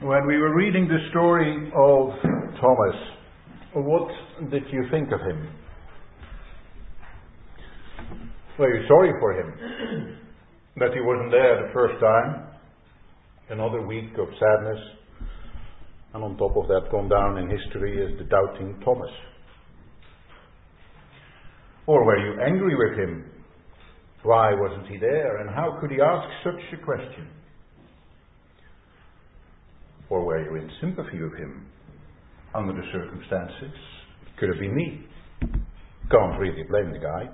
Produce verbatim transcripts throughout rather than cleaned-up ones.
When we were reading the story of Thomas, what did you think of him? Were you sorry for him? That he wasn't there the first time? Another week of sadness, and on top of that gone down in history as the doubting Thomas. Or were you angry with him? Why wasn't he there, and how could he ask such a question? Or were you in sympathy with him under the circumstances? Could have been me. Can't really blame the guy.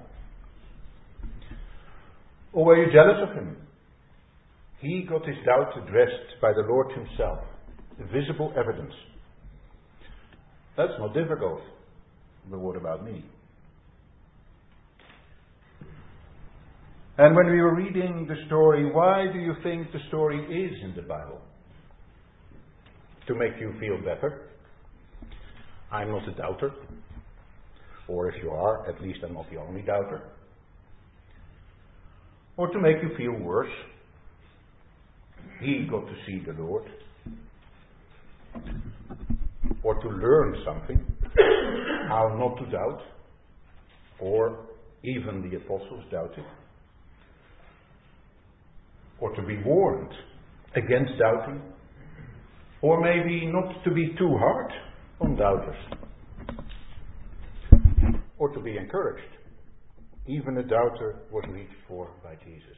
Or were you jealous of him? He got his doubt addressed by the Lord himself. Visible evidence. That's not difficult. But what about me? And when we were reading the story, why do you think the story is in the Bible? To make you feel better. I'm not a doubter. Or if you are, at least I'm not the only doubter. Or to make you feel worse. He got to see the Lord. Or to learn something. How not to doubt. Or even the apostles doubted. Or to be warned against doubting. Or maybe not to be too hard on doubters. Or to be encouraged. Even a doubter was reached for by Jesus.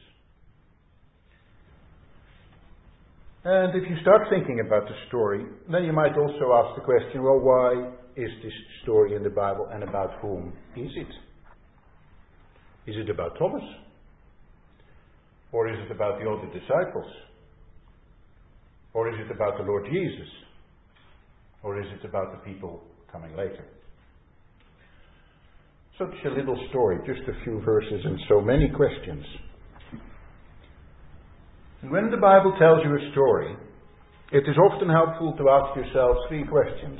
And if you start thinking about the story, then you might also ask the question, well, why is this story in the Bible and about whom is it? Is it about Thomas? Or is it about the other disciples? Or is it about the Lord Jesus? Or is it about the people coming later? Such a little story, just a few verses and so many questions. And when the Bible tells you a story, it is often helpful to ask yourself three questions.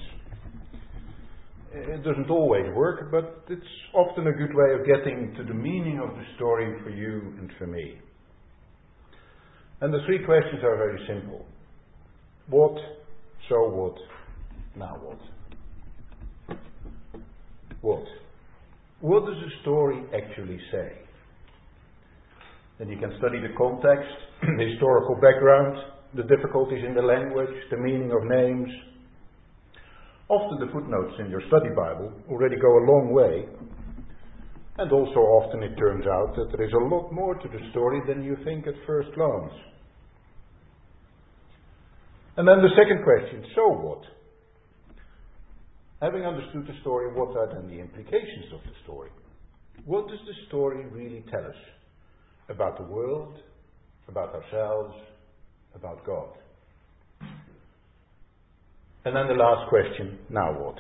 It doesn't always work, but it's often a good way of getting to the meaning of the story for you and for me. And the three questions are very simple. What, so what, now what? What? What does the story actually say? Then you can study the context, the historical background, the difficulties in the language, the meaning of names. Often the footnotes in your study Bible already go a long way. And also often it turns out that there is a lot more to the story than you think at first glance. And then the second question, so what? Having understood the story, what are then the implications of the story? What does the story really tell us about the world, about ourselves, about God? And then the last question, now what?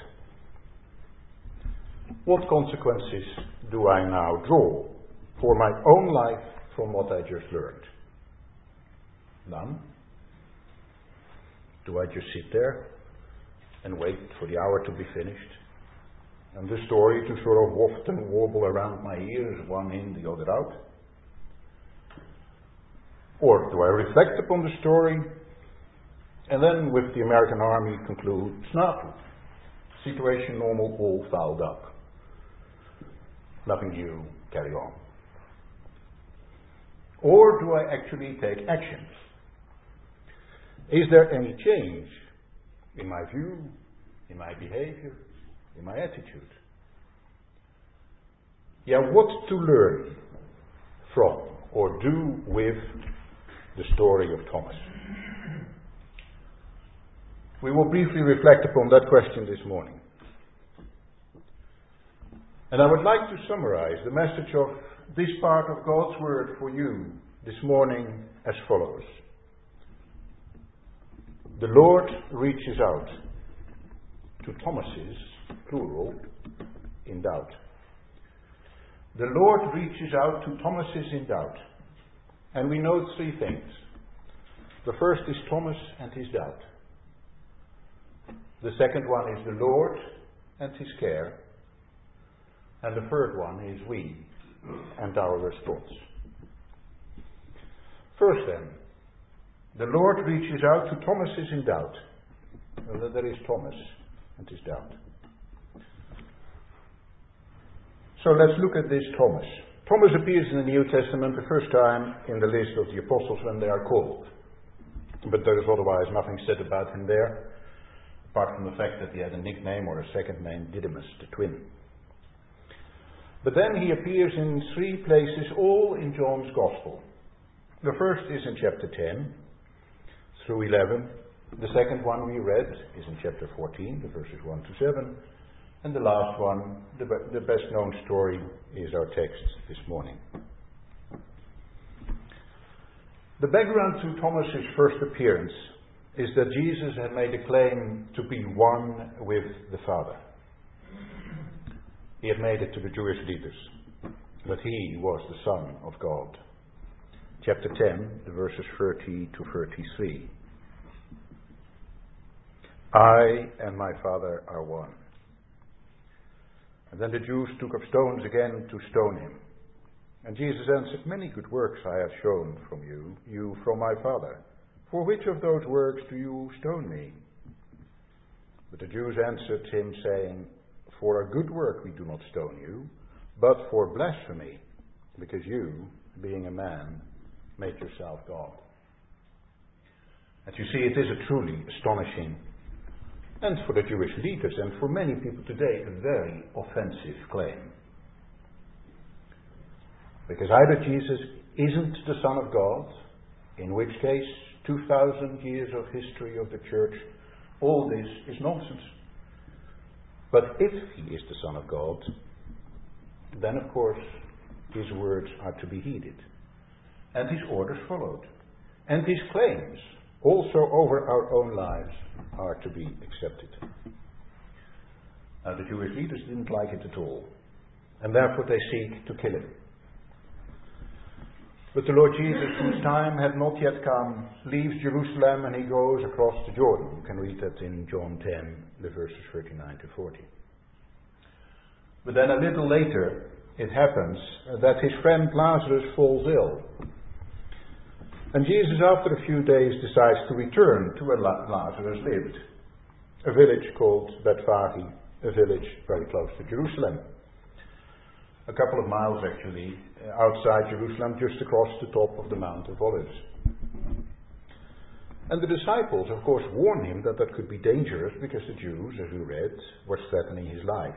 What consequences do I now draw for my own life from what I just learned? None. Do I just sit there and wait for the hour to be finished? And the story to sort of waft and warble around my ears, one in, the other out? Or do I reflect upon the story and then with the American Army conclude, snafu, situation normal, all fouled up. Nothing new, carry on. Or do I actually take action? Is there any change in my view, in my behavior, in my attitude? Yeah, what to learn from or do with the story of Thomas? We will briefly reflect upon that question this morning. And I would like to summarize the message of this part of God's Word for you this morning as follows. The Lord reaches out to Thomases, plural, in doubt. The Lord reaches out to Thomases in doubt. And we note three things. The first is Thomas and his doubt. The second one is the Lord and his care. And the third one is we and our response. First then, The Lord reaches out to Thomas is in doubt. Well, there is Thomas and his doubt. So let's look at this Thomas. Thomas appears in the New Testament the first time in the list of the apostles when they are called. But there is otherwise nothing said about him there, apart from the fact that he had a nickname or a second name, Didymus, the twin. But then he appears in three places, all in John's Gospel. The first is in chapter ten through eleven. The second one we read is in chapter fourteen, the verses one to seven. And the last one, the, the best known story, is our text this morning. The background to Thomas's first appearance is that Jesus had made a claim to be one with the Father. He had made it to the Jewish leaders, that he was the Son of God. Chapter ten, the verses thirty to thirty-three. I and my Father are one. And then the Jews took up stones again to stone him. And Jesus answered, many good works I have shown from you, you from my Father. For which of those works do you stone me? But the Jews answered him, saying, for a good work we do not stone you, but for blasphemy, because you, being a man, make yourself God. As you see, it is a truly astonishing, and for the Jewish leaders and for many people today, a very offensive claim. Because either Jesus isn't the Son of God, in which case two thousand years of history of the church, all this is nonsense. But if he is the Son of God, then of course his words are to be heeded, and his orders followed, and his claims also over our own lives are to be accepted. Now the Jewish leaders didn't like it at all, and therefore they seek to kill him. But the Lord Jesus, whose time had not yet come, leaves Jerusalem and he goes across the Jordan. You can read that in John ten, the verses thirty-nine to forty. But then a little later, it happens that his friend Lazarus falls ill. And Jesus, after a few days, decides to return to where Lazarus lived, a village called Bethphage, a village very close to Jerusalem. A couple of miles actually outside Jerusalem, just across the top of the Mount of Olives. And the disciples, of course, warn him that that could be dangerous because the Jews, as we read, were threatening his life.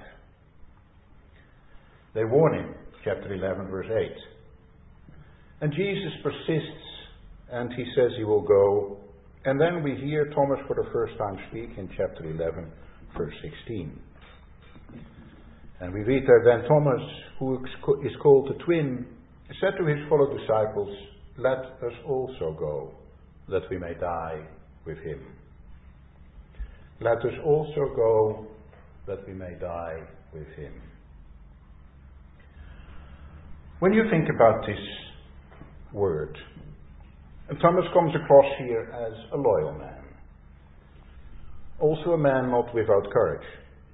They warn him, chapter eleven, verse eight. And Jesus persists, and he says he will go. And then we hear Thomas for the first time speak in chapter eleven, verse sixteen. And we read there, then Thomas, who is called the twin, said to his fellow disciples, let us also go, that we may die with him. Let us also go, that we may die with him. When you think about this word, and Thomas comes across here as a loyal man, also a man not without courage,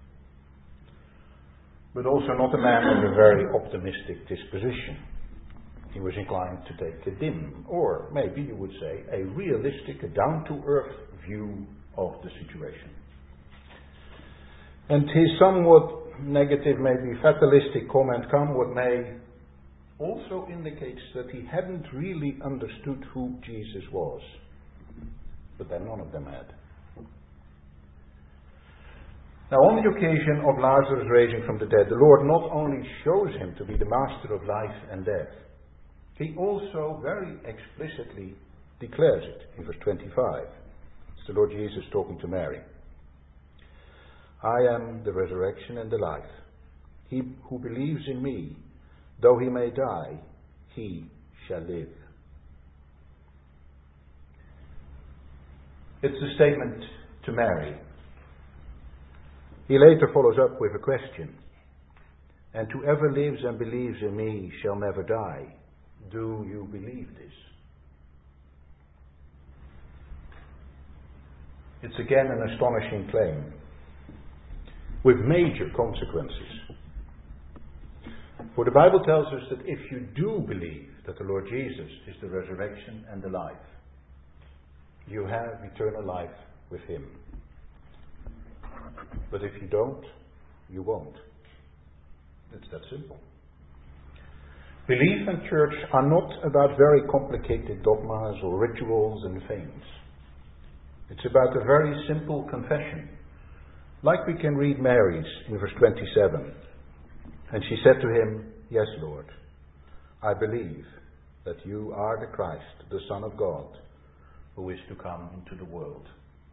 but also not a man with a very optimistic disposition. He was inclined to take a dim, or maybe you would say a realistic, a down-to-earth view of the situation. And his somewhat negative, maybe fatalistic comment, come what may, also indicates that he hadn't really understood who Jesus was. But then none of them had. Now, on the occasion of Lazarus raising from the dead, the Lord not only shows him to be the master of life and death, he also very explicitly declares it in verse twenty-five. It's the Lord Jesus talking to Mary. I am the resurrection and the life. He who believes in me, though he may die, he shall live. It's a statement to Mary. He later follows up with a question. And whoever lives and believes in me shall never die. Do you believe this? It's again an astonishing claim, with major consequences. For the Bible tells us that if you do believe that the Lord Jesus is the resurrection and the life, you have eternal life with him. But if you don't, you won't. It's that simple. Belief and church are not about very complicated dogmas or rituals and things. It's about a very simple confession. Like we can read Mary's in verse twenty-seven. And she said to him, "Yes, Lord, I believe that you are the Christ, the Son of God, who is to come into the world."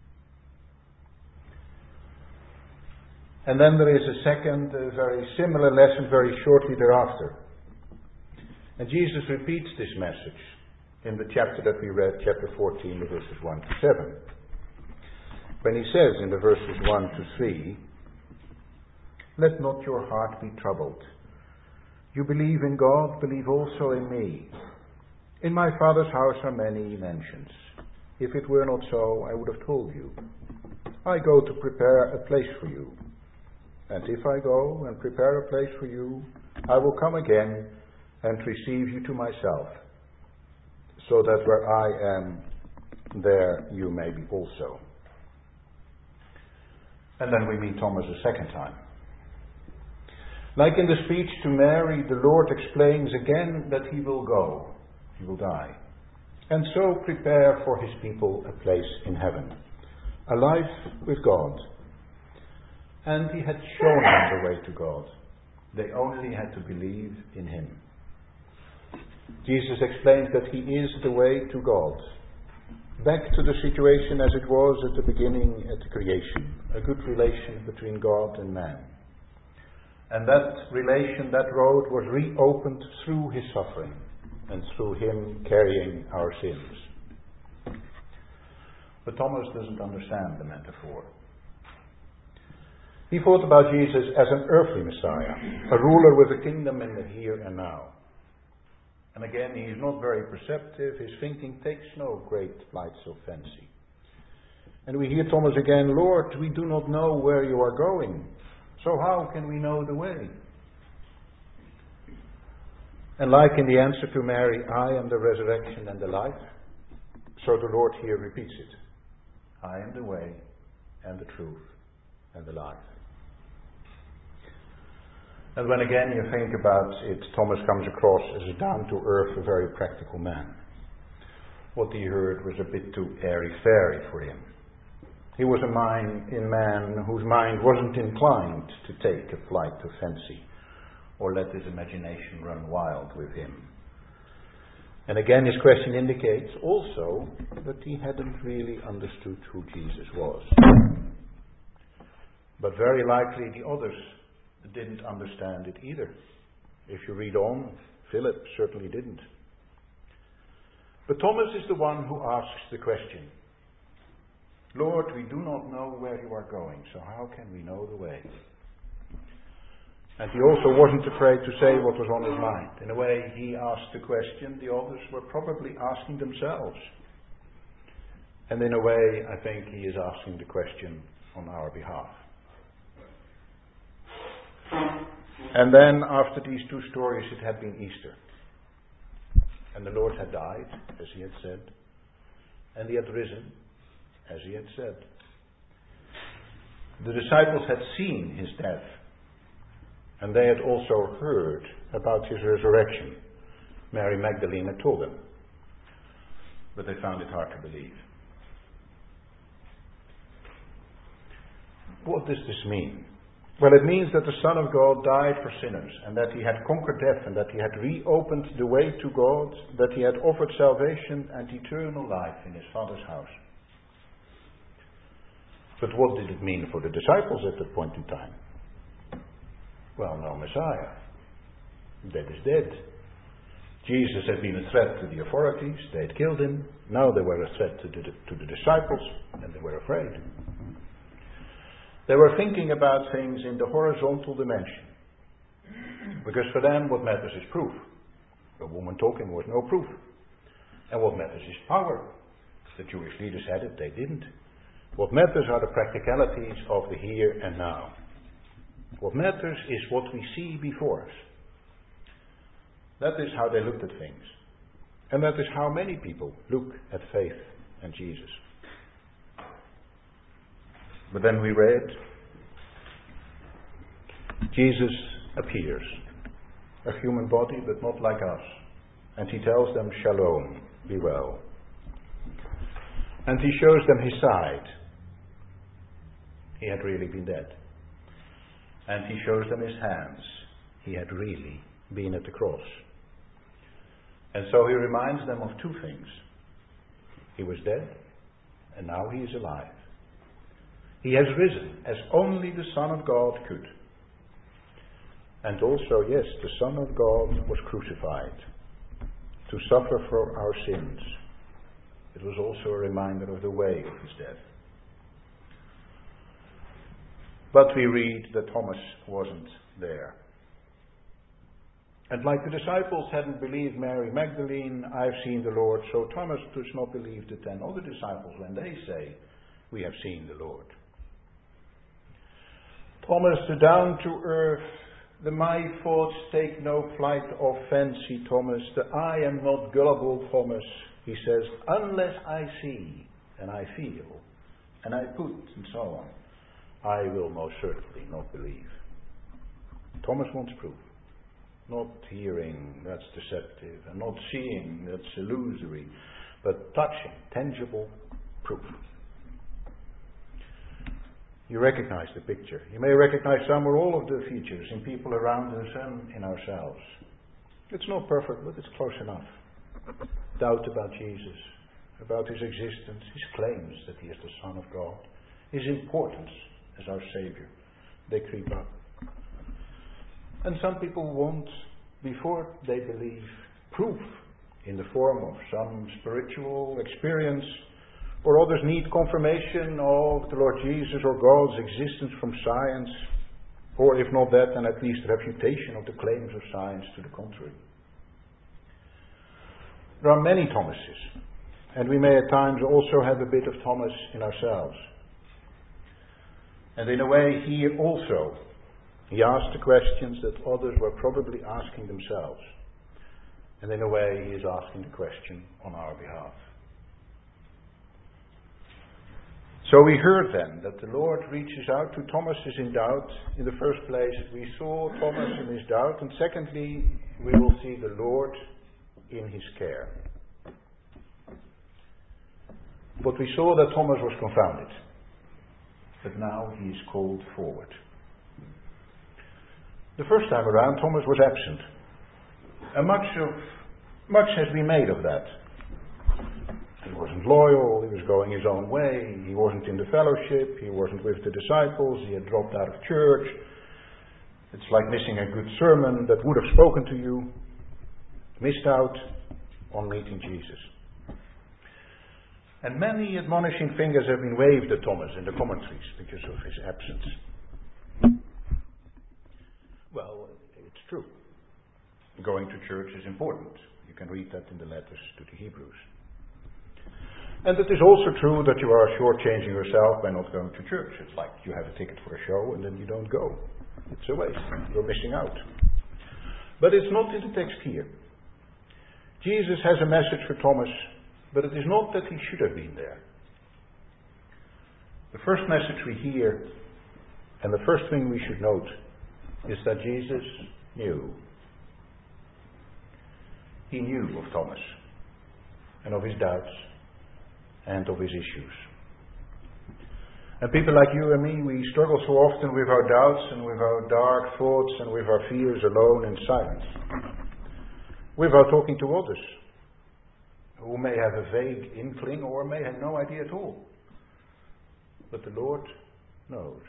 And then there is a second, a very similar lesson very shortly thereafter. And Jesus repeats this message in the chapter that we read, chapter fourteen, the verses one to seven. When he says in the verses one to three, "Let not your heart be troubled. You believe in God, believe also in me. In my Father's house are many mansions. If it were not so, I would have told you. I go to prepare a place for you. And if I go and prepare a place for you, I will come again and receive you to myself, so that where I am, there you may be also." And then we meet Thomas a second time. Like in the speech to Mary, the Lord explains again that he will go, he will die, and so prepare for his people a place in heaven, a life with God. And he had shown them the way to God. They only had to believe in him. Jesus explains that he is the way to God. Back to the situation as it was at the beginning, at the creation. A good relation between God and man. And that relation, that road was reopened through his suffering and through him carrying our sins. But Thomas doesn't understand the metaphor. He thought about Jesus as an earthly Messiah, a ruler with a kingdom in the here and now. And again, he is not very perceptive. His thinking takes no great flights of fancy. And we hear Thomas again, "Lord, we do not know where you are going. So how can we know the way?" And like in the answer to Mary, "I am the resurrection and the life," so the Lord here repeats it. "I am the way and the truth and the life." And when again you think about it, Thomas comes across as a down-to-earth, a very practical man. What he heard was a bit too airy-fairy for him. He was a mind in man whose mind wasn't inclined to take a flight of fancy or let his imagination run wild with him. And again his question indicates also that he hadn't really understood who Jesus was. But very likely the others didn't understand it either. If you read on, Philip certainly didn't. But Thomas is the one who asks the question, "Lord, we do not know where you are going, so how can we know the way?" And he also wasn't afraid to say what was on his mind. In a way, he asked the question the others were probably asking themselves. And in a way, I think he is asking the question on our behalf. And then, after these two stories, it had been Easter. And the Lord had died, as he had said. And he had risen, as he had said. The disciples had seen his death. And they had also heard about his resurrection. Mary Magdalene had told them. But they found it hard to believe. What does this mean? Well, it means that the Son of God died for sinners, and that he had conquered death, and that he had reopened the way to God, that he had offered salvation and eternal life in his Father's house. But what did it mean for the disciples at that point in time? Well, no Messiah. Dead is dead. Jesus had been a threat to the authorities. They had killed him. Now they were a threat to the, to the disciples, and they were afraid. They were thinking about things in the horizontal dimension. Because for them, what matters is proof. A woman talking was no proof. And what matters is power. The Jewish leaders had it, they didn't. What matters are the practicalities of the here and now. What matters is what we see before us. That is how they looked at things. And that is how many people look at faith and Jesus. But then we read, Jesus appears, a human body but not like us, and he tells them, Shalom, be well. And he shows them his side. He had really been dead. And he shows them his hands. He had really been at the cross. And so he reminds them of two things. He was dead, and now he is alive. He has risen, as only the Son of God could. And also, yes, the Son of God was crucified to suffer for our sins. It was also a reminder of the way of his death. But we read that Thomas wasn't there. And like the disciples hadn't believed Mary Magdalene, I've seen the Lord, so Thomas does not believe the ten other disciples when they say, we have seen the Lord. Thomas, the down-to-earth, the my thoughts take no flight of fancy Thomas, the I am not gullible Thomas, he says, unless I see and I feel and I put and so on, I will most certainly not believe. Thomas wants proof. Not hearing, that's deceptive, and not seeing, that's illusory, but touching, tangible proof. You recognize the picture. You may recognize some or all of the features in people around us and in ourselves. It's not perfect, but it's close enough. Doubt about Jesus, about his existence, his claims that he is the Son of God, his importance as our Savior. They creep up. And some people want, before they believe, proof in the form of some spiritual experience, or others need confirmation of the Lord Jesus or God's existence from science, or if not that, then at least refutation of the claims of science to the contrary. There are many Thomases, and we may at times also have a bit of Thomas in ourselves. And in a way, he also, he asked the questions that others were probably asking themselves. And in a way, he is asking the question on our behalf. So we heard then that the Lord reaches out to Thomas is in doubt. In the first place, we saw Thomas in his doubt. And secondly, we will see the Lord in his care. But we saw that Thomas was confounded. But now he is called forward. The first time around, Thomas was absent. And much of much has been made of that. He wasn't loyal, he was going his own way, he wasn't in the fellowship, he wasn't with the disciples, he had dropped out of church. It's like missing a good sermon that would have spoken to you, missed out on meeting Jesus. And many admonishing fingers have been waved at Thomas in the commentaries because of his absence. Well, it's true. Going to church is important. You can read that in the letters to the Hebrews. And it is also true that you are shortchanging yourself by not going to church. It's like you have a ticket for a show and then you don't go. It's a waste. You're missing out. But it's not in the text here. Jesus has a message for Thomas, but it is not that he should have been there. The first message we hear, and the first thing we should note, is that Jesus knew. He knew of Thomas, and of his doubts, and of his issues. And people like you and me, we struggle so often with our doubts and with our dark thoughts and with our fears alone in silence. Without talking to others, who may have a vague inkling or may have no idea at all. But the Lord knows.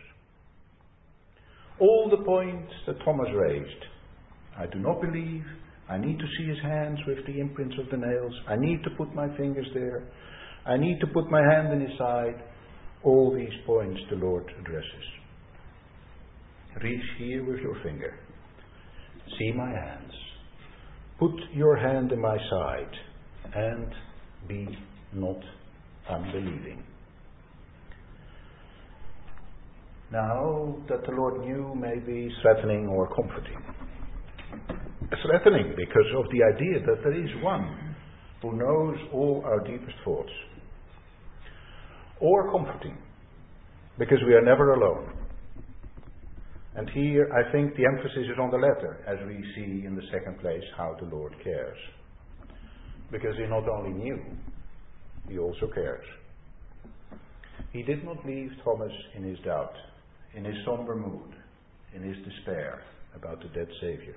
All the points that Thomas raised. I do not believe. I need to see his hands with the imprints of the nails. I need to put my fingers there. I need to put my hand in his side. All these points the Lord addresses. Reach here with your finger. See my hands. Put your hand in my side. And be not unbelieving. Now that the Lord knew may be threatening or comforting. Threatening because of the idea that there is one who knows all our deepest thoughts. or comforting, because we are never alone. And here I think the emphasis is on the latter, as we see in the second place how the Lord cares. Because he not only knew, he also cares. He did not leave Thomas in his doubt, in his somber mood, in his despair about the dead Saviour.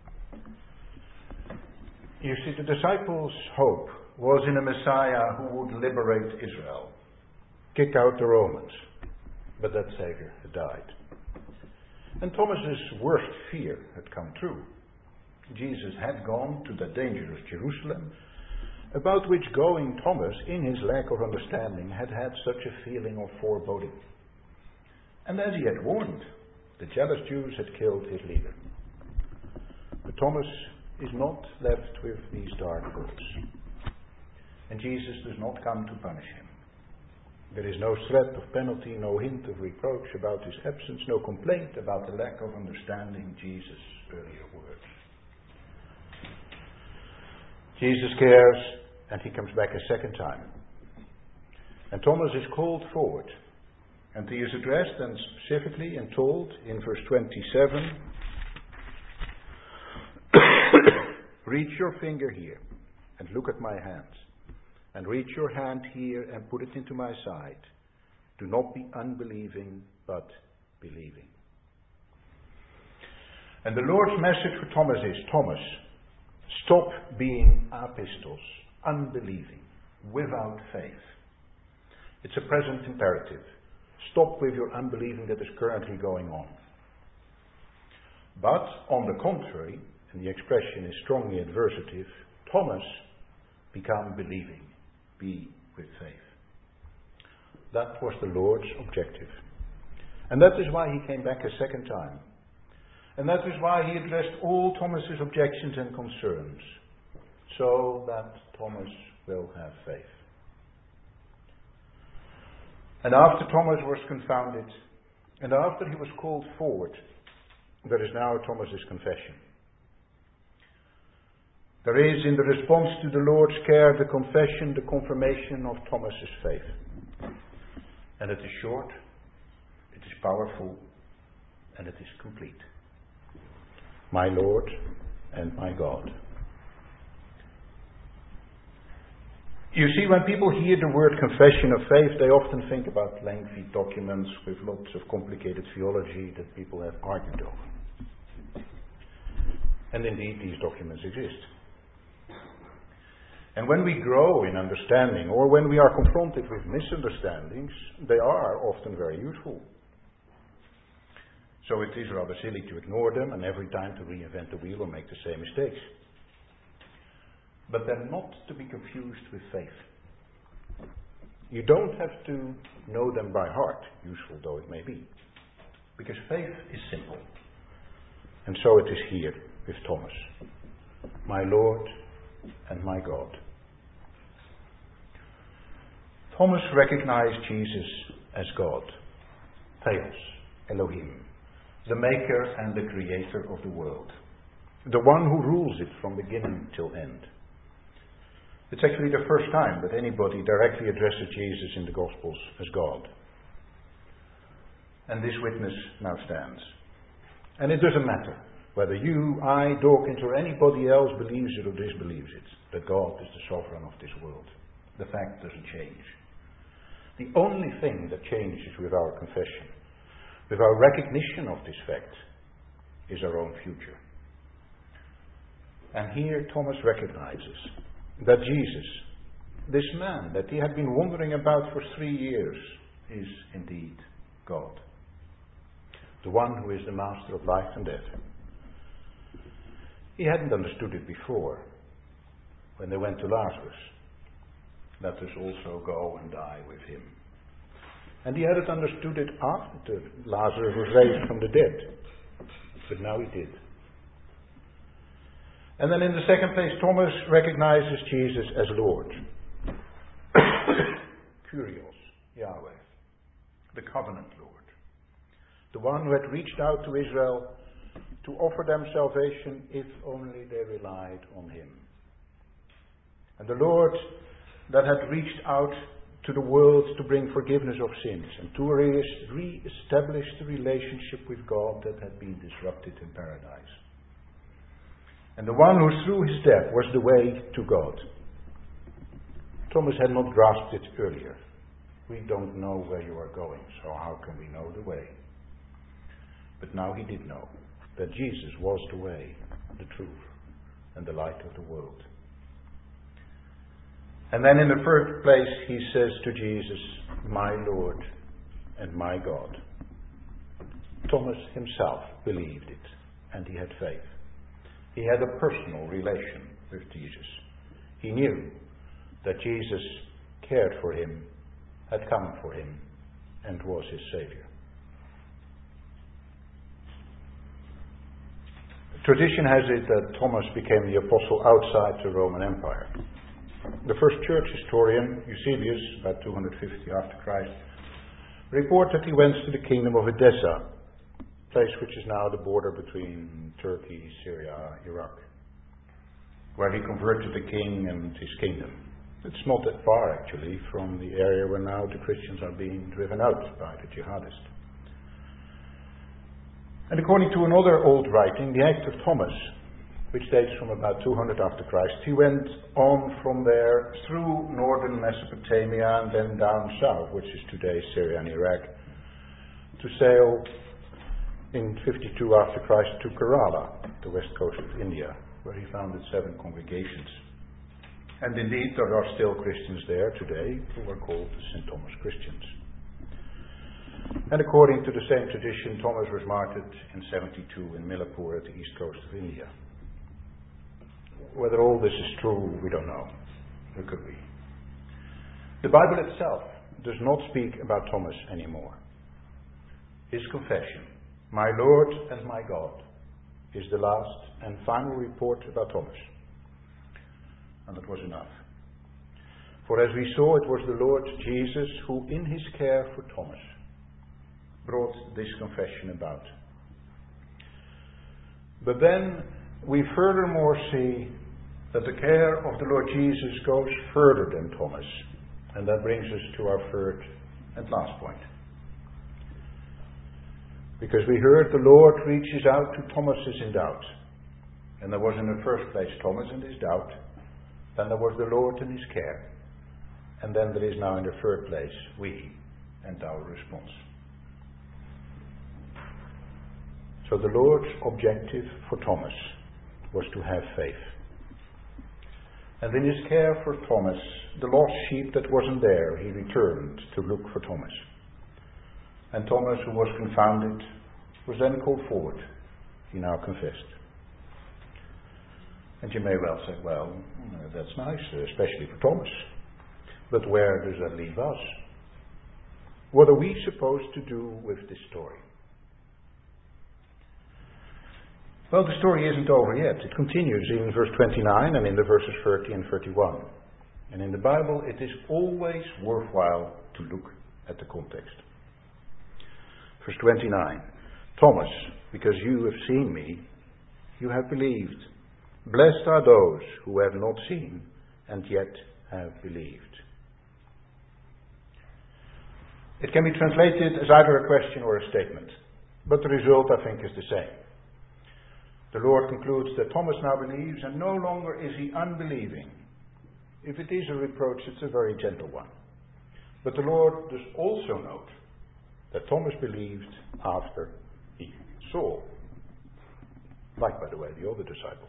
You see, the disciples' hope was in a Messiah who would liberate Israel, kick out the Romans, but that Saviour had died. And Thomas's worst fear had come true. Jesus had gone to the dangerous Jerusalem, about which going Thomas, in his lack of understanding, had had such a feeling of foreboding. And as he had warned, the jealous Jews had killed his leader. But Thomas is not left with these dark thoughts. And Jesus does not come to punish him. There is no threat of penalty, no hint of reproach about his absence, no complaint about the lack of understanding Jesus' earlier words. Jesus cares, and he comes back a second time. And Thomas is called forward, and he is addressed and specifically and told in verse twenty-seven, reach your finger here and look at my hands, and reach your hand here and put it into my side. Do not be unbelieving, but believing. And the Lord's message for Thomas is, Thomas, stop being apistos, unbelieving, without faith. It's a present imperative. Stop with your unbelieving that is currently going on. But, on the contrary, and the expression is strongly adversative, Thomas, become believing. Be with faith. That was the Lord's objective. And that is why he came back a second time. And that is why he addressed all Thomas's objections and concerns, so that Thomas will have faith. And after Thomas was confounded, and after he was called forward, there is now Thomas's confession. There is, in the response to the Lord's care, the confession, the confirmation of Thomas's faith. And it is short, it is powerful, and it is complete. My Lord and my God. You see, when people hear the word confession of faith, they often think about lengthy documents with lots of complicated theology that people have argued over. And indeed, these documents exist. And when we grow in understanding, or when we are confronted with misunderstandings, they are often very useful. So it is rather silly to ignore them and every time to reinvent the wheel or make the same mistakes. But they're not to be confused with faith. You don't have to know them by heart, useful though it may be. Because faith is simple. And so it is here with Thomas. My Lord and my God. Thomas recognized Jesus as God. Theos, Elohim. The maker and the creator of the world. The one who rules it from beginning till end. It's actually the first time that anybody directly addresses Jesus in the Gospels as God. And this witness now stands. And it doesn't matter whether you, I, Dawkins, or anybody else believes it or disbelieves it, that God is the sovereign of this world. The fact doesn't change. The only thing that changes with our confession, with our recognition of this fact, is our own future. And here Thomas recognizes that Jesus, this man that he had been wondering about for three years, is indeed God. The one who is the master of life and death. He hadn't understood it before, when they went to Lazarus. Let us also go and die with him. And he hadn't understood it after Lazarus was raised from the dead. But now he did. And then in the second place, Thomas recognizes Jesus as Lord. Kyrios, Yahweh, the covenant Lord. The one who had reached out to Israel to offer them salvation if only they relied on him. And the Lord that had reached out to the world to bring forgiveness of sins and to re- re-establish the relationship with God that had been disrupted in paradise. And the one who through his death was the way to God. Thomas had not grasped it earlier. We don't know where you are going, so how can we know the way? But now he did know that Jesus was the way, the truth, and the light of the world. And then in the first place he says to Jesus, my Lord and my God. Thomas himself believed it, and he had faith. He had a personal relation with Jesus. He knew that Jesus cared for him, had come for him, and was his Saviour. Tradition has it that Thomas became the apostle outside the Roman Empire. The first church historian, Eusebius, about two hundred fifty after Christ, reports that he went to the kingdom of Edessa, a place which is now the border between Turkey, Syria, Iraq, where he converted the king and his kingdom. It's not that far, actually, from the area where now the Christians are being driven out by the jihadists. And according to another old writing, the Act of Thomas, which dates from about two hundred after Christ, he went on from there through northern Mesopotamia and then down south, which is today Syria and Iraq, to sail in fifty-two after Christ to Kerala, the west coast of India, where he founded seven congregations. And indeed, there are still Christians there today who are called the Saint Thomas Christians. And according to the same tradition, Thomas was martyred in seventy-two in Millapur at the east coast of India. Whether all this is true, we don't know. It could be. The Bible itself does not speak about Thomas anymore. His confession, my Lord and my God, is the last and final report about Thomas. And it was enough. For as we saw, it was the Lord Jesus who, in his care for Thomas, brought this confession about. But then we furthermore see that the care of the Lord Jesus goes further than Thomas. And that brings us to our third and last point. Because we heard the Lord reaches out to Thomas's in doubt. And there was in the first place Thomas and his doubt. Then there was the Lord and his care. And then there is now in the third place we and our response. So the Lord's objective for Thomas was to have faith. And in his care for Thomas, the lost sheep that wasn't there, he returned to look for Thomas. And Thomas, who was confounded, was then called forward. He now confessed. And you may well say, well, that's nice, especially for Thomas. But where does that leave us? What are we supposed to do with this story? Well, the story isn't over yet. It continues in verse twenty-nine and in the verses thirty and thirty-one. And in the Bible, it is always worthwhile to look at the context. Verse twenty-nine. Thomas, because you have seen me, you have believed. Blessed are those who have not seen and yet have believed. It can be translated as either a question or a statement, but the result, I think, is the same. The Lord concludes that Thomas now believes, and no longer is he unbelieving. If it is a reproach, it's a very gentle one. But the Lord does also note that Thomas believed after he saw, like, by the way, the other disciples.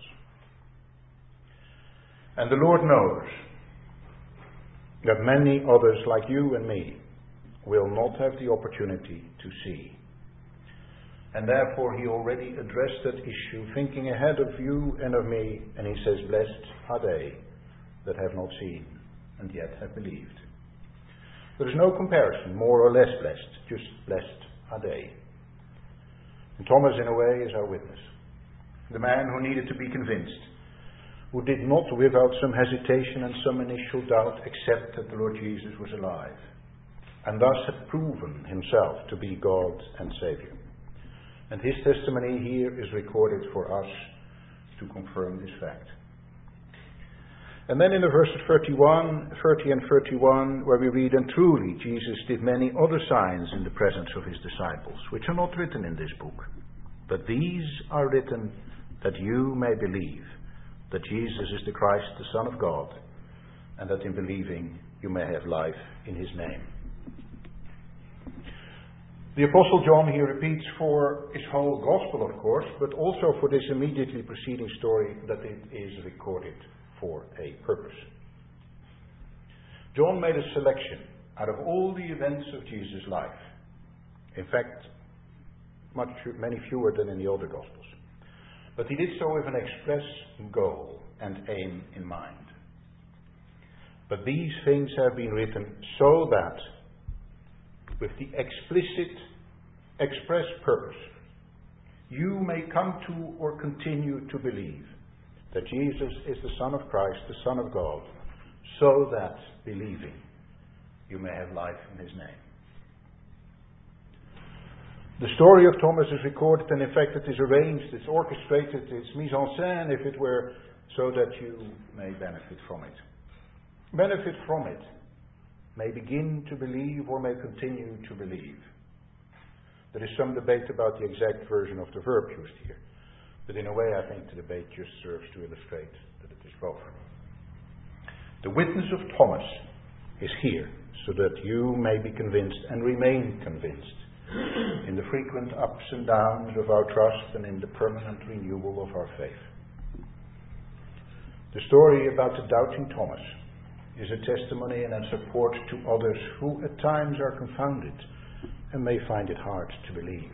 And the Lord knows that many others like you and me will not have the opportunity to see. And therefore he already addressed that issue, thinking ahead of you and of me, and he says, blessed are they that have not seen and yet have believed. There is no comparison, more or less blessed, just blessed are they. And Thomas, in a way, is our witness. The man who needed to be convinced, who did not, without some hesitation and some initial doubt, accept that the Lord Jesus was alive, and thus had proven himself to be God and Saviour. And his testimony here is recorded for us to confirm this fact. And then in the verses thirty-one, thirty and thirty-one, where we read, "And truly Jesus did many other signs in the presence of his disciples, which are not written in this book. But these are written that you may believe that Jesus is the Christ, the Son of God, and that in believing you may have life in his name." The Apostle John here repeats for his whole gospel, of course, but also for this immediately preceding story that it is recorded for a purpose. John made a selection out of all the events of Jesus' life. In fact, much many fewer than in the other Gospels. But he did so with an express goal and aim in mind. But these things have been written so that, with the explicit, express purpose, you may come to or continue to believe that Jesus is the Son of Christ, the Son of God, so that, believing, you may have life in his name. The story of Thomas is recorded, and in fact it is arranged, it's orchestrated, it's mise en scène, if it were, so that you may benefit from it. Benefit from it, may begin to believe or may continue to believe. There is some debate about the exact version of the verb used here, but in a way I think the debate just serves to illustrate that it is both. The witness of Thomas is here, so that you may be convinced and remain convinced in the frequent ups and downs of our trust and in the permanent renewal of our faith. The story about the doubting Thomas is a testimony and a support to others who at times are confounded and may find it hard to believe.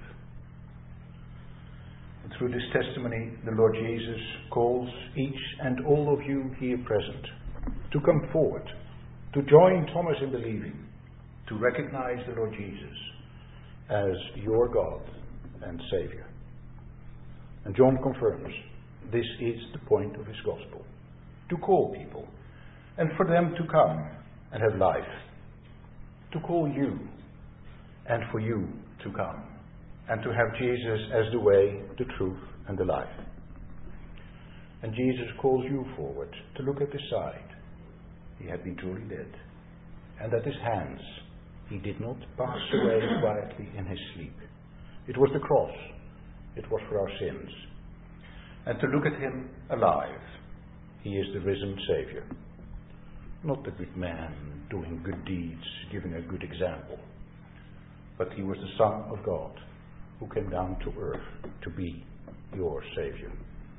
And through this testimony, the Lord Jesus calls each and all of you here present to come forward, to join Thomas in believing, to recognize the Lord Jesus as your God and Saviour. And John confirms this is the point of his gospel, to call people and for them to come and have life, to call you and for you to come and to have Jesus as the way, the truth and the life. And Jesus calls you forward to look at his side. He had been truly dead, and at his hands he did not pass away quietly in his sleep. It was the cross. It was for our sins. And to look at him alive. He is the risen Saviour. Not the good man doing good deeds, giving a good example. But he was the Son of God who came down to earth to be your Saviour.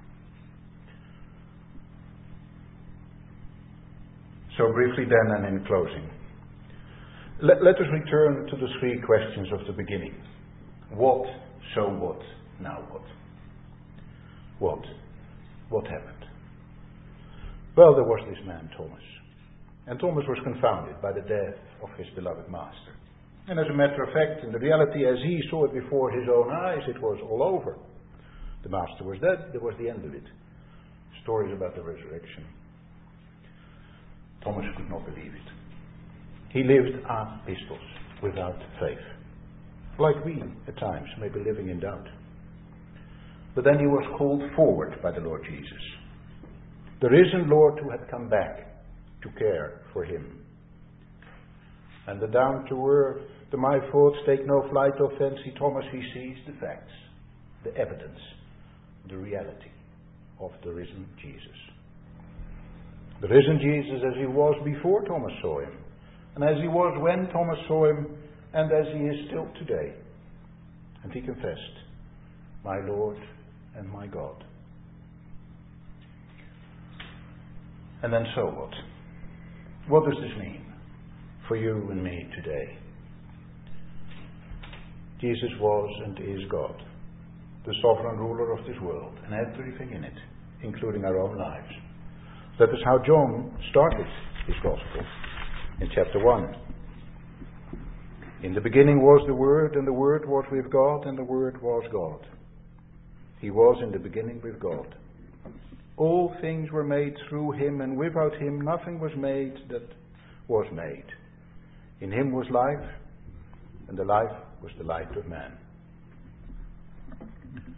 So briefly then and in closing, Let, let us return to the three questions of the beginning. What, so what, now what? What? What happened? Well, there was this man, Thomas. And Thomas was confounded by the death of his beloved master. And as a matter of fact, in the reality as he saw it before his own eyes, it was all over. The master was dead, there was the end of it. Stories about the resurrection. Thomas could not believe it. He lived a pistos, without faith. Like we, at times, may be living in doubt. But then he was called forward by the Lord Jesus. The risen Lord who had come back to care for him. And the down-to-earth, the my thoughts take no flight or fancy Thomas, he sees the facts, the evidence, the reality of the risen Jesus. The risen Jesus as he was before Thomas saw him, and as he was when Thomas saw him, and as he is still today. And he confessed, "My Lord and my God." And then so what? What does this mean for you and me today? Jesus was and is God, the sovereign ruler of this world and everything in it, including our own lives. That is how John started his gospel in chapter one. In the beginning was the Word, and the Word was with God, and the Word was God. He was in the beginning with God. All things were made through him, and without him nothing was made that was made. In him was life, and the life was the light of man.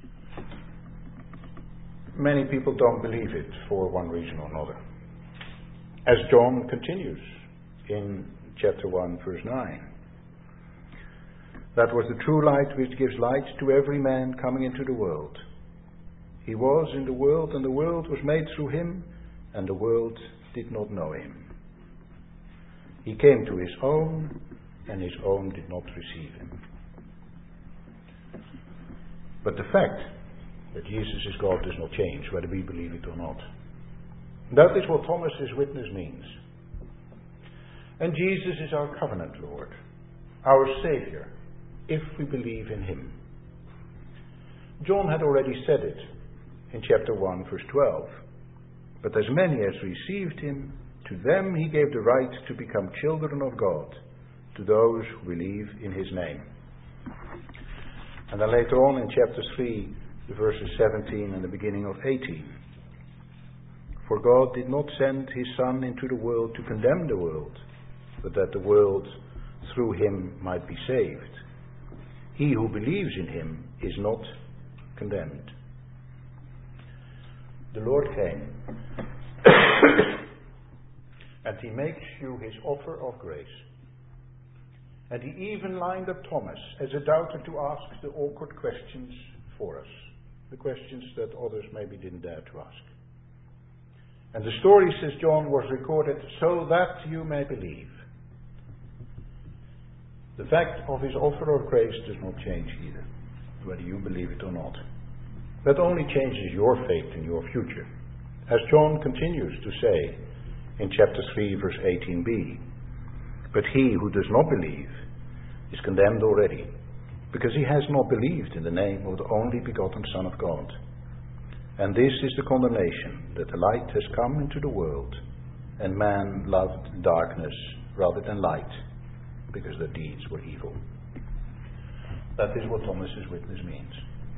Many people don't believe it for one reason or another. As John continues in chapter one, verse nine. That was the true light which gives light to every man coming into the world. He was in the world, and the world was made through him, and the world did not know him. He came to his own, and his own did not receive him. But the fact that Jesus is God does not change, whether we believe it or not. That is what Thomas's witness means. And Jesus is our covenant Lord, our Saviour, if we believe in him. John had already said it in chapter one, verse twelve. But as many as received him, to them he gave the right to become children of God, to those who believe in his name. And then later on in chapter three, the verses seventeen and the beginning of eighteen. For God did not send his Son into the world to condemn the world, but that the world through him might be saved. He who believes in him is not condemned. The Lord came, and he makes you his offer of grace. And he even lined up Thomas as a doubter to ask the awkward questions for us, the questions that others maybe didn't dare to ask. And the story, says John, was recorded so that you may believe. The fact of his offer of grace does not change either, whether you believe it or not. That only changes your fate and your future. As John continues to say in chapter three, verse eighteen b, but he who does not believe is condemned already, because he has not believed in the name of the only begotten Son of God. And this is the condemnation, that the light has come into the world, and man loved darkness rather than light, because their deeds were evil. That is what Thomas's witness means.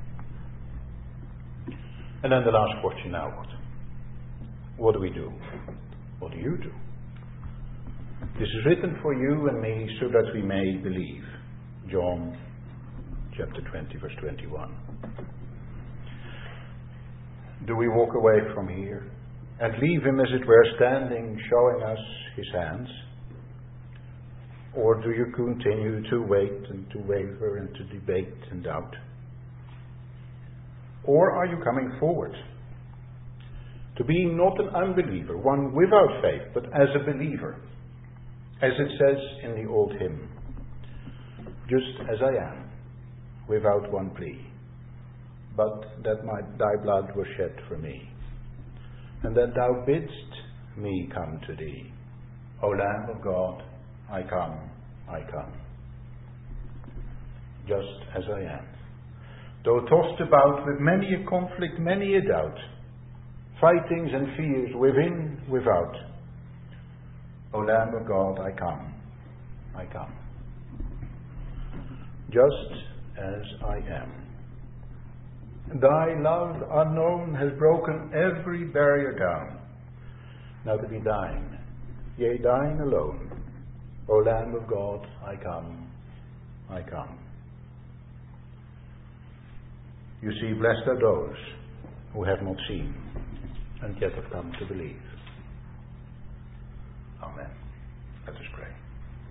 And then the last question, now what? What do we do? What do you do? This is written for you and me so that we may believe. John chapter twenty, verse twenty-one. Do we walk away from here and leave him, as it were, standing, showing us his hands? Or do you continue to wait and to waver and to debate and doubt? Or are you coming forward to being not an unbeliever, one without faith, but as a believer, as it says in the old hymn, just as I am, without one plea, but that my, thy blood was shed for me, and that thou bidst me come to thee. O Lamb of God, I come, I come, just as I am. Though tossed about with many a conflict, many a doubt, fightings and fears within, without, O Lamb of God, I come, I come, just as I am. Thy love unknown has broken every barrier down. Now to be thine, yea, thine alone. O Lamb of God, I come, I come. You see, blessed are those who have not seen and yet have come to believe. Amen. Let us pray.